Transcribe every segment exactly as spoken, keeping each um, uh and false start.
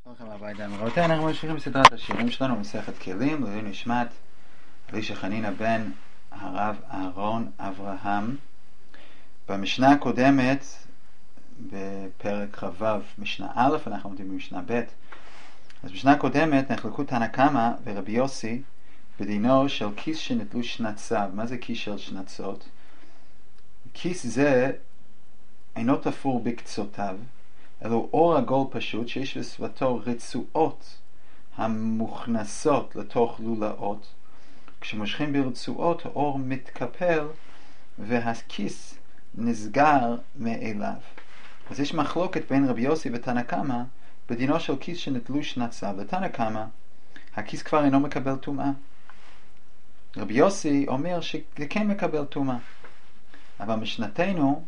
לכם הביתה. רבותיי, אנחנו ממשיכים בסדרת השיעורים שלנו מסכת כלים, לעילוי נשמת אלישע חנינא בן הרב אהרון אברהם. במשנה הקודמת, בפרק כ"ו משנה א', אנחנו עומדים במשנה ב'. אז בשנה הקודמת נחלקו תנא קמא ורבי יוסי בדינו של כיס שנטלו שנציו. מה זה כיס של שנצות? כיס זה אינו תפור בקצותיו, אלו אור עגול פשוט שיש בסביבתו רצועות המוכנסות לתוך לולאות. כשמושכים ברצועות האור מתקפל והכיס נסגר מאליו. אז יש מחלוקת בין רבי יוסי ותנא קמא בדינו של כיס שנטלו שנציו. לתנא קמא הכיס כבר אינו מקבל טומאה. רבי יוסי אומר שזה כן מקבל טומאה. אבל משנתנו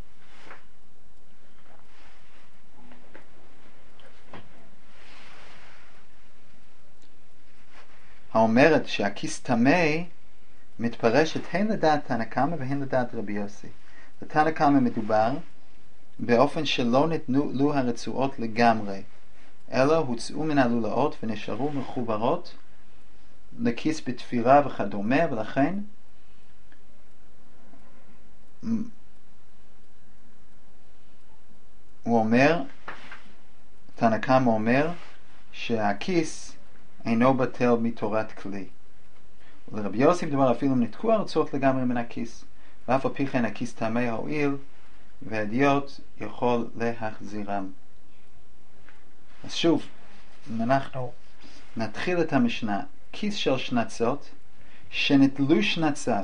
האומרת שהכיס טמא מתפרשת הן לדעת תנא קמא והן לדעת רבי יוסי. לתנא קמא מדובר באופן שלא נתנו לו הרצועות לגמרי, אלא הוצאו מן הלולאות ונשארו מחוברות לכיס בתפירה וכדומה, ולכן הוא אומר, תנא קמא אומר שהכיס אינו בטל מתורת כלי. ולרבי יוסי מדובר אפילו אם נתקו הרצועות לגמרי מן הכיס, ואף על פי כן הכיס טמא הועיל והדיוט יכול להחזירם. אז שוב, אם אנחנו נתחיל את המשנה, כיס של שנצות שנטלו שנציו.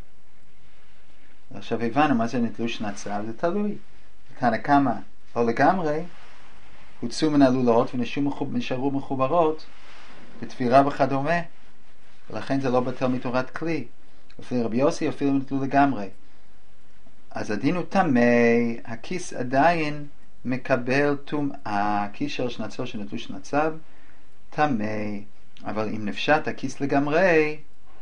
עכשיו הבנו מה זה נטלו שנציו, זה תלוי. תנא קמא לא לגמרי, הוצאו מן הלולאות ונשארו מחוברות בתפירה וכדומה, ולכן זה לא בטל מתורת כלי. לפי רבי יוסי אפילו נטלו לגמרי. אז הדין הוא טמא, הכיס עדיין מקבל טומאה. הכיס של שנצו שנטלו שנציו טמא, אבל אם נפשט הכיס לגמרי,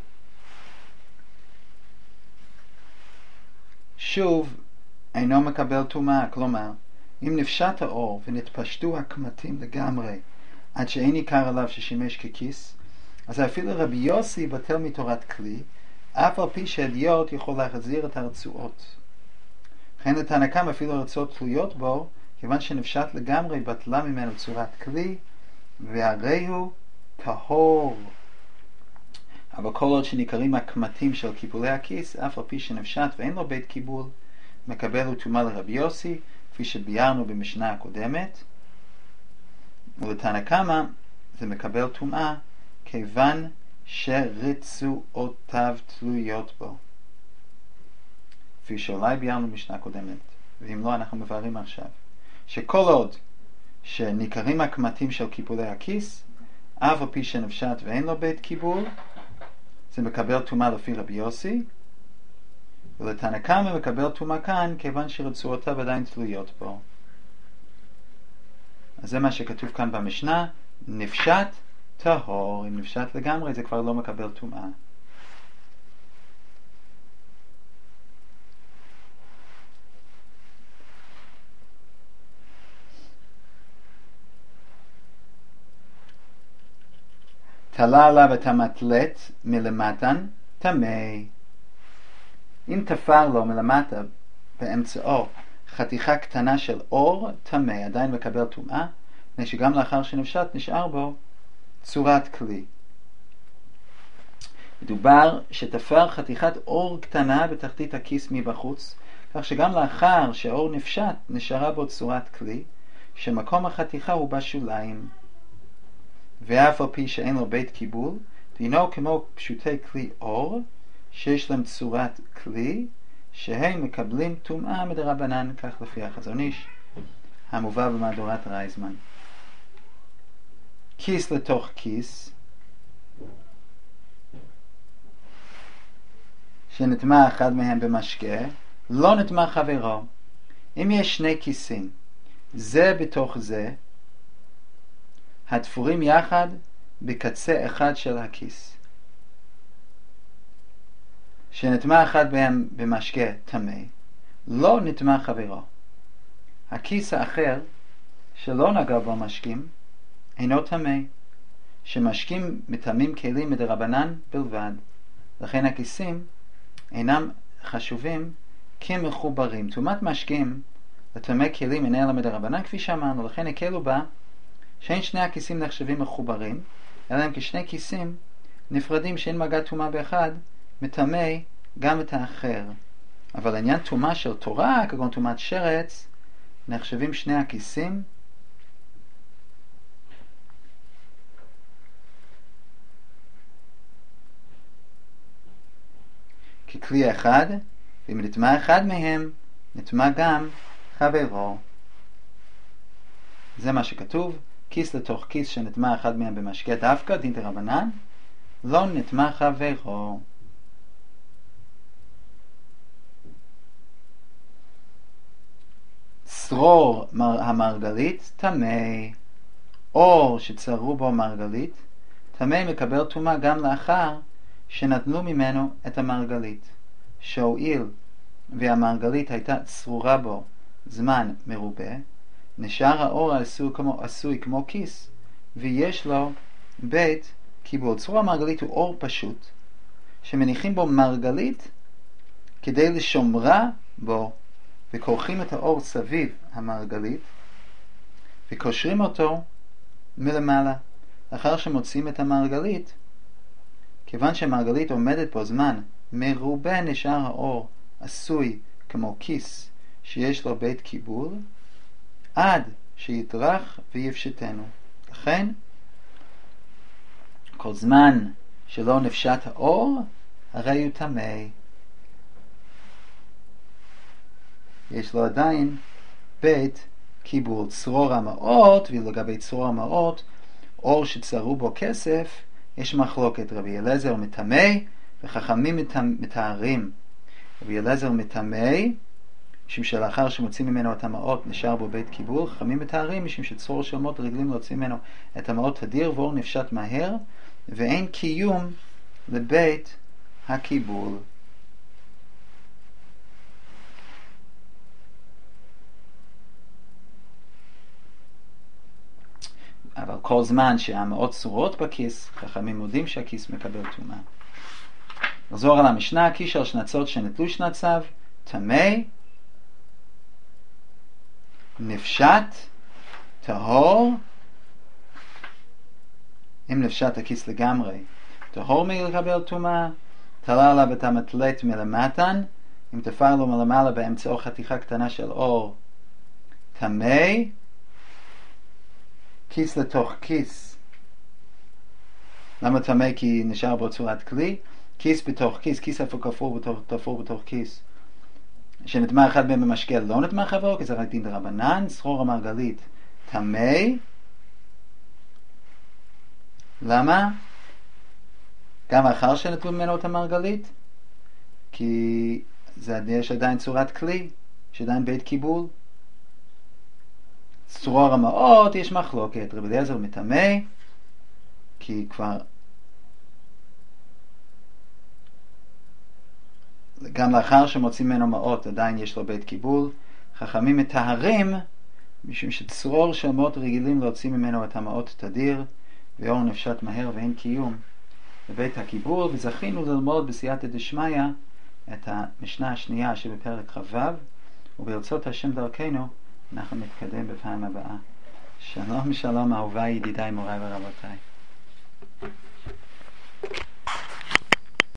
שוב אינו מקבל טומאה. כלומר, אם נפשט האור ונתפשטו הקמטים לגמרי עד שאין ניכר עליו ששימש ככיס, אז אפילו רבי יוסי בטל מתורת כלי, אף על פי שהדיוט יכול להחזיר את הרצועות. לכן לתנא קמא אפילו הרצועות תלויות בו, כיוון שנפשט לגמרי בטלה ממנו צורת כלי, והרי הוא טהור. אבל כל עוד שניכרים הקמטים של קיבולי הכיס, אף על פי שנפשט ואין לו בית קיבול, מקבל הוא טומאה לרבי יוסי, כפי שביארנו במשנה הקודמת. ולתנא קמא זה מקבל טומאה כיוון שרצועותיו תלויות בו, כפי שאולי ביארנו במשנה הקודמת, ואם לא אנחנו מבארים עכשיו שכל עוד שניכרים הקמטים של קיבולי הכיס, אף על פי שנפשט ואין לו בית קיבול, זה מקבל טומאה לפי רבי יוסי. ולתנא קמא מקבל טומאה כאן כיוון שרצועותיו עדיין תלויות בו. אז זה מה שכתוב כאן במשנה, נפשט טהור. אם נפשט לגמרי זה כבר לא מקבל טומאה. תלה עליו את המטלט מלמטן טמא. אם תפר לו מלמטה באמצעו חתיכה קטנה של אור, טמא, עדיין מקבל טומאה, מפני שגם לאחר שנפשט נשאר בו צורת כלי. מדובר שתפר חתיכת אור קטנה בתחתית הכיס מבחוץ, כך שגם לאחר שהאור נפשט נשארה בו צורת כלי, שמקום החתיכה הוא בשוליים. ואף על פי שאין לו בית קיבול, דינו כמו פשוטי כלי אור, שיש להם צורת כלי, שהם מקבלים טומאה מדרבנן, כך לפי החזון איש המובא במהדורת רייזמן. כיס לתוך כיס שנטמע אחד מהם במשקה, לא נטמע חברו. אם יש שני כיסים, זה בתוך זה, התפורים יחד בקצה אחד של הכיס, שנטמע אחד בהם במשקה טמא, לא נטמע חברו. הכיס האחר שלא נגע במשקים אינו טמא, שמשקים מטמאים כלים מדרבנן בלבד. לכן הכיסים אינם חשובים כמחוברים. טומאת משקים לטמא כלים אינה אלא מדרבנן, כפי שאמרנו, לכן הקלו בה שאין שני הכיסים נחשבים מחוברים, אלא הם כשני כיסים נפרדים שאין מגע טומאה באחד מטמא גם את האחר. אבל עניין טומאה של תורה, כגון טומאת שרץ, נחשבים שני הכיסים ככלי אחד, ואם נטמא אחד מהם, נטמא גם חברו. זה מה שכתוב, כיס לתוך כיס שנטמא אחד מהם במשקה דווקא, דין דרבנן, לא נטמא חברו. צרור המרגלית טמא, אור שצרו בו מרגלית טמא, מקבל טומאה גם לאחר שנטלו ממנו את המרגלית, שהואיל והמרגלית הייתה צרורה בו זמן מרובה, נשאר האור העשוי כמו, עשוי כמו כיס, ויש לו בית קיבול. צרור המרגלית הוא אור פשוט שמניחים בו מרגלית כדי לשומרה בו, וכורכים את האור סביב המרגלית וקושרים אותו מלמעלה. לאחר שמוצאים את המרגלית, כיוון שהמרגלית עומדת בו זמן מרובה, נשאר האור עשוי כמו כיס שיש לו בית קיבול עד שיטרח ויפשטנו. לכן כל זמן שלא נפשט האור, הרי הוא טמא. יש לו עדיין בית קיבול. צרור המעות, ולגבי צרור המעות, אור שצרו בו כסף, יש מחלוקת. רבי אלעזר מטמא וחכמים מתארים. רבי אלעזר מטמא משום שלאחר שמוצאים ממנו את המעות נשאר בו בית קיבול. חכמים מתארים משום שצרור של מות רגילים להוציא ממנו את המעות תדיר, ואור נפשט מהר ואין קיום לבית הקיבול. אבל כל זמן שהמעות צרורות בכיס, חכמים מודים שהכיס מקבל טומאה. נחזור על המשנה, קיש על שנצות שנטלו שנציו, טמא, נפשט, טהור, אם נפשט הכיס לגמרי, טהור מלקבל טומאה, תלה עליו את המטלט מלמטן, אם תפר לו מלמעלה באמצעו חתיכה קטנה של אור, טמא, כיס לתוך כיס. למה טמא? כי נשאר בו צורת כלי. כיס בתוך כיס, כיס איפה כפור בתוך, תפור בתוך כיס. שנטמא אחד מהם במשקה לא נטמא חברו, כי זה רק דין דרבנן. צרור המרגלית טמא. למה? גם אחר שנטלו ממנו את המרגלית? כי זה, יש עדיין צורת כלי, יש עדיין בית קיבול. צרור המעות יש מחלוקת. רבי אליעזר מטמא כי כבר גם לאחר שמוצאים ממנו מעות עדיין יש לו בית קיבול. חכמים מטהרים משום שצרור של מעות רגילים להוציא ממנו את המעות תדיר, ואור נפשט מהר ואין קיום בבית הקיבול. וזכינו ללמוד בסייעתא דשמיא את המשנה השנייה שבפרק חו', וברצות השם דרכנו אנחנו נתקדם בפעם הבאה. שלום שלום אהוביי, ידידיי, מוריי ורבותיי.